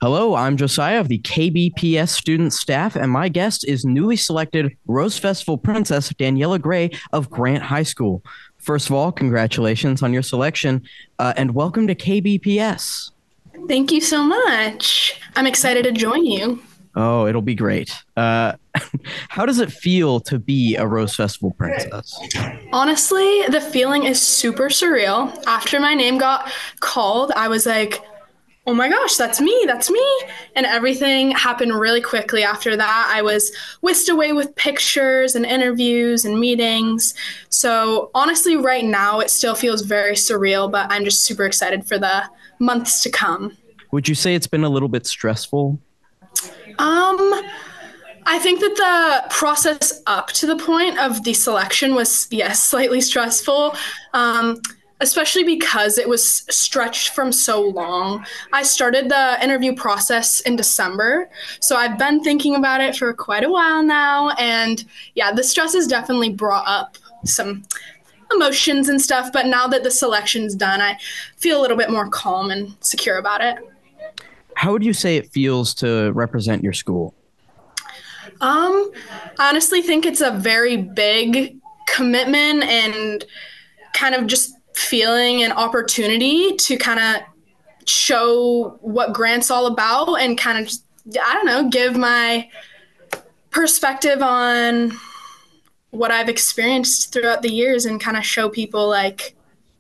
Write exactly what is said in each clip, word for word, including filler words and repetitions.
Hello, I'm Josiah of the K B P S student staff, and my guest is newly selected Rose Festival Princess Daniela Gray of Grant High School. First of all, congratulations on your selection, uh, and welcome to K B P S. Thank you so much. I'm excited to join you. Oh, it'll be great. Uh, how does it feel to be a Rose Festival Princess? Honestly, the feeling is super surreal. After my name got called, I was like, oh my gosh, that's me, that's me. And everything happened really quickly after that. I was whisked away with pictures and interviews and meetings. So honestly, right now, it still feels very surreal, but I'm just super excited for the months to come. Would you say it's been a little bit stressful? Um, I think that the process up to the point of the selection was, yes, slightly stressful. Um, especially because it was stretched from so long. I started the interview process in December, so I've been thinking about it for quite a while now. And yeah, the stress has definitely brought up some emotions and stuff, but now that the selection's done, I feel a little bit more calm and secure about it. How would you say it feels to represent your school? Um, I honestly think it's a very big commitment and kind of just feeling an opportunity to kind of show what Grant's all about and kind of just, I don't know, give my perspective on what I've experienced throughout the years and kind of show people like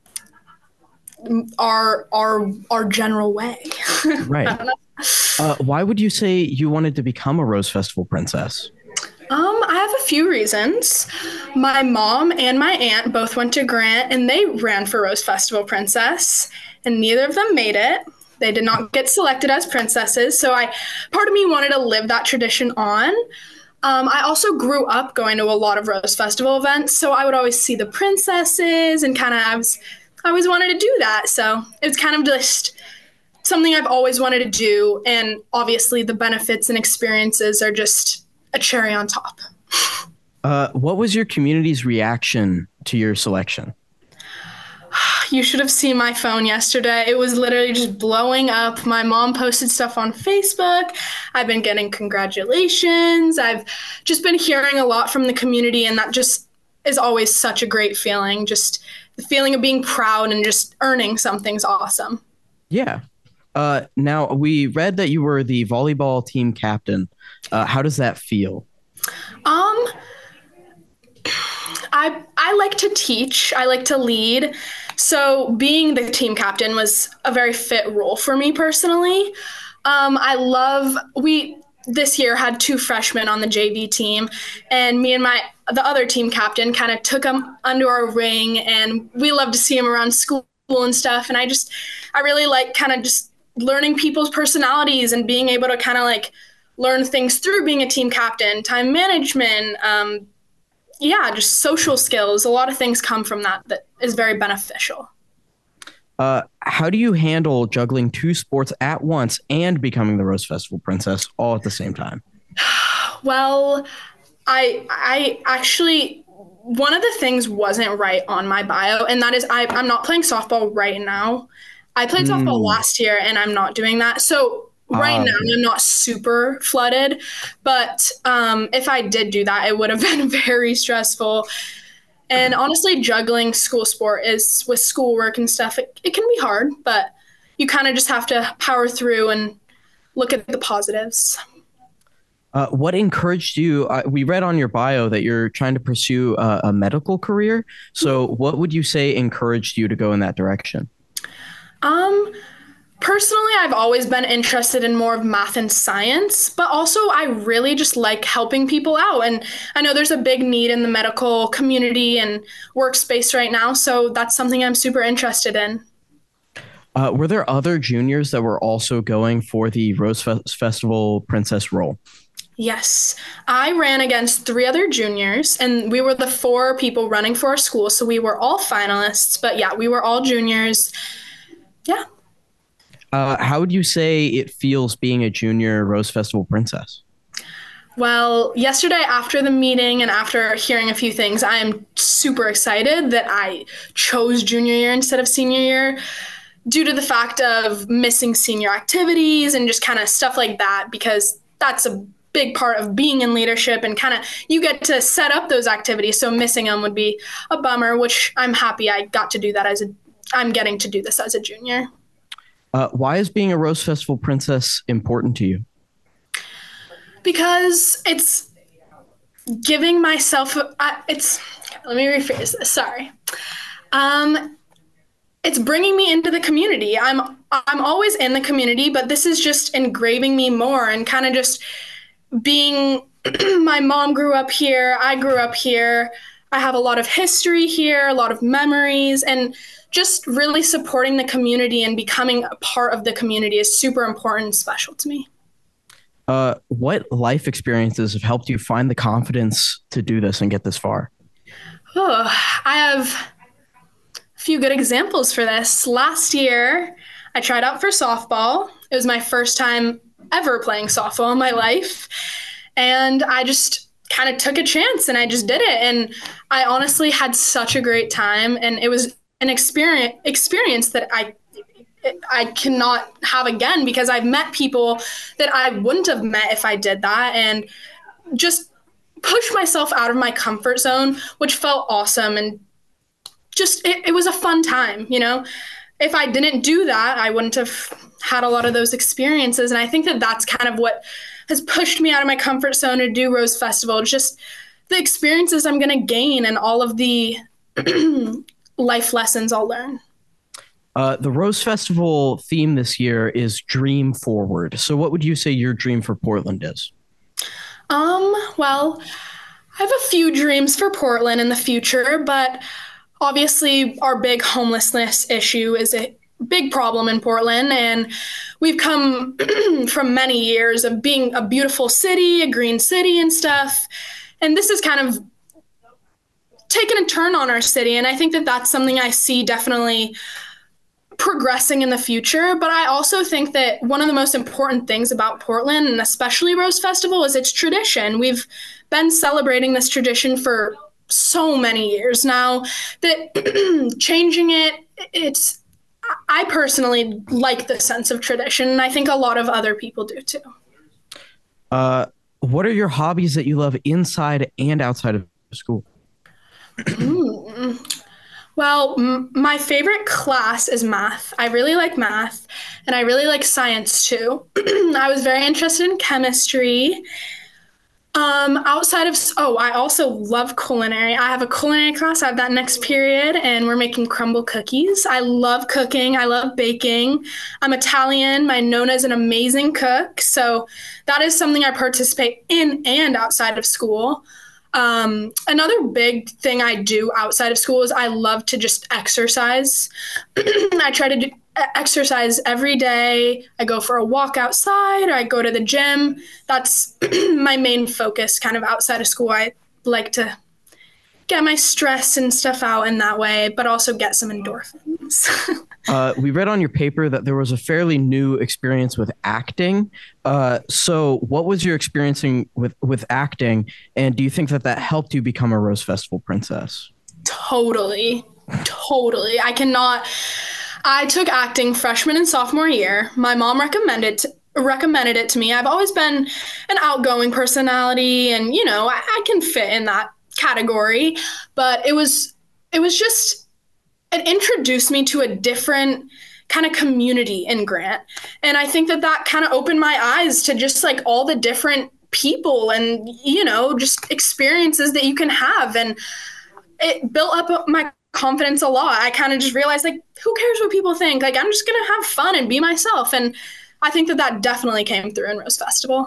our our our general way. Right. Uh, why would you say you wanted to become a Rose Festival Princess? Um, I have a few reasons. My mom and my aunt both went to Grant and they ran for Rose Festival Princess, and neither of them made it. They did not get selected as princesses, so I part of me wanted to live that tradition on. Um, I also grew up going to a lot of Rose Festival events, so I would always see the princesses and kind of I was I always wanted to do that. So it was kind of just something I've always wanted to do, and obviously the benefits and experiences are just a cherry on top. Uh, what was your community's reaction to your selection? You should have seen my phone yesterday. It was literally just blowing up. My mom posted stuff on Facebook. I've been getting congratulations. I've just been hearing a lot from the community, and that just is always such a great feeling. Just the feeling of being proud and just earning something's awesome. Yeah. Uh, now, we read that you were the volleyball team captain. Uh, how does that feel? Um, I I like to teach. I like to lead. So being the team captain was a very fit role for me personally. Um, I love we this year had two freshmen on the J V team, and me and my the other team captain kind of took them under our wing, and we love to see them around school and stuff. And I just I really like kind of just learning people's personalities and being able to kind of like learn things through being a team captain, time management, um, yeah, just social skills. A lot of things come from that that is very beneficial. Uh, how do you handle juggling two sports at once and becoming the Rose Festival Princess all at the same time? Well, I I actually one of the things wasn't right on my bio, and that is I, I'm not playing softball right now. I played softball Mm. last year, and I'm not doing that. So right Ah, now, okay. I'm not super flooded, but um, if I did do that, it would have been very stressful. And honestly, juggling school sport is with schoolwork and stuff, it, it can be hard, but you kind of just have to power through and look at the positives. Uh, what encouraged you? Uh, we read on your bio that you're trying to pursue a, a medical career. So, what would you say encouraged you to go in that direction? Um, Personally, I've always been interested in more of math and science, but also I really just like helping people out. And I know there's a big need in the medical community and workspace right now, so that's something I'm super interested in. Uh, were there other juniors that were also going for the Rose Fe- Festival Princess role? Yes, I ran against three other juniors, and we were the four people running for our school, so we were all finalists, but yeah, we were all juniors. Yeah. Uh, how would you say it feels being a junior Rose Festival Princess? Well, yesterday after the meeting and after hearing a few things, I am super excited that I chose junior year instead of senior year. due to the fact of missing senior activities and just kind of stuff like that, because that's a big part of being in leadership and kind of you get to set up those activities. So missing them would be a bummer, which I'm happy I got to do that as a, I'm getting to do this as a junior. Uh, why is being a Rose Festival princess important to you? Because it's giving myself, uh, it's, let me rephrase this, sorry. Um, it's bringing me into the community. I'm, I'm always in the community, but this is just engraving me more and kind of just being, my mom grew up here, I grew up here, I have a lot of history here, a lot of memories, and just really supporting the community and becoming a part of the community is super important and special to me. Uh, what life experiences have helped you find the confidence to do this and get this far? Oh, I have a few good examples for this. Last year, I tried out for softball. It was my first time ever playing softball in my life. And I just kind of took a chance and I just did it. And I honestly had such a great time. And it was an experience experience that I I cannot have again, because I've met people that I wouldn't have met if I did that, and just push myself out of my comfort zone, which felt awesome. And just it, it was a fun time, you know. If I didn't do that, I wouldn't have had a lot of those experiences. And I think that that's kind of what has pushed me out of my comfort zone to do Rose Festival. Just the experiences I'm going to gain and all of the life lessons I'll learn. Uh, the Rose Festival theme this year is Dream Forward. So what would you say your dream for Portland is? Um, well, I have a few dreams for Portland in the future, but obviously our big homelessness issue is a big problem in Portland, and we've come from many years of being a beautiful city, a green city and stuff. And this is kind of taken a turn on our city. And I think that that's something I see definitely progressing in the future. But I also think that one of the most important things about Portland, and especially Rose Festival, is its tradition. We've been celebrating this tradition for so many years now that changing it, it's, I personally like the sense of tradition, and I think a lot of other people do too. Uh, what are your hobbies that you love inside and outside of school? Mm. Well, m- my favorite class is math. I really like math, and I really like science too. I was very interested in chemistry. Um, outside of, oh, I also love culinary. I have a culinary class. I have that next period, and we're making crumble cookies. I love cooking. I love baking. I'm Italian. My Nonna is an amazing cook. So that is something I participate in and outside of school. Um, another big thing I do outside of school is I love to just exercise. I try to do exercise every day. I go for a walk outside, or I go to the gym. That's my main focus kind of outside of school. I like to get my stress and stuff out in that way, but also get some endorphins. uh, we read on your paper that there was a fairly new experience with acting. Uh, so what was your experiencing with, with acting? And do you think that that helped you become a Rose Festival princess? Totally. Totally. I cannot... I took acting freshman and sophomore year. My mom recommended to, recommended it to me. I've always been an outgoing personality, and, you know, I, I can fit in that category. But it was it was just, it introduced me to a different kind of community in Grant. And I think that that kind of opened my eyes to just like all the different people and, you know, just experiences that you can have. And it built up my confidence a lot. I kind of just realized, like, who cares what people think? Like, I'm just gonna have fun and be myself. And I think that that definitely came through in Rose Festival.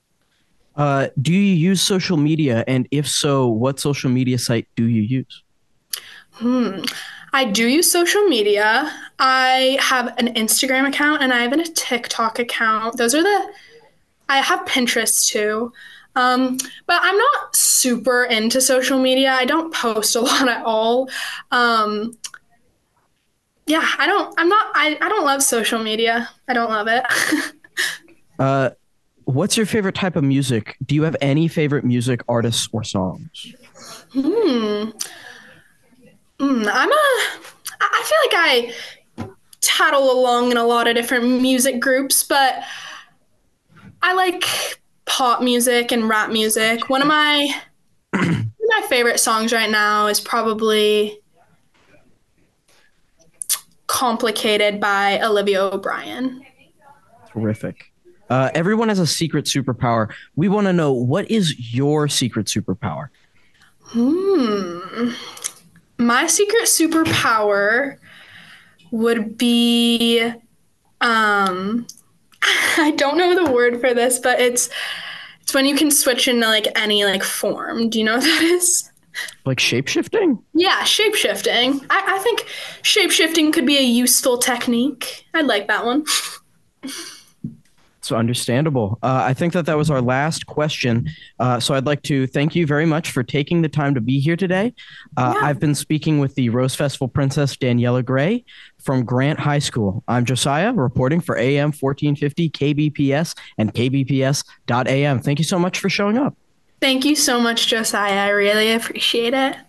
Uh, do you use social media? And if so, what social media site do you use? Hmm. I do use social media. I have an Instagram account and I have a TikTok account. Those are the, I have Pinterest too. Um, but I'm not super into social media. I don't post a lot at all. Um, yeah, I don't, I'm not, I, I don't love social media. I don't love it. uh, what's your favorite type of music? Do you have any favorite music artists or songs? Hmm. Mm, I'm a, I feel like I tattle along in a lot of different music groups, but I like pop music and rap music. One of my one of my favorite songs right now is probably Complicated by Olivia O'Brien. Terrific. Uh, everyone has a secret superpower. We want to know, what is your secret superpower? Hmm. My secret superpower would be um I don't know the word for this, but it's it's when you can switch into like any like form. Do you know what that is? Like shape-shifting? Yeah, shape-shifting. I, I think shape-shifting could be a useful technique. I'd like that one. So understandable. Uh, I think that that was our last question. Uh, so I'd like to thank you very much for taking the time to be here today. Uh, Yeah. I've been speaking with the Rose Festival Princess, Daniela Gray from Grant High School. I'm Josiah, reporting for A M fourteen fifty K B P S and K B P S dot A M. Thank you so much for showing up. Thank you so much, Josiah. I really appreciate it.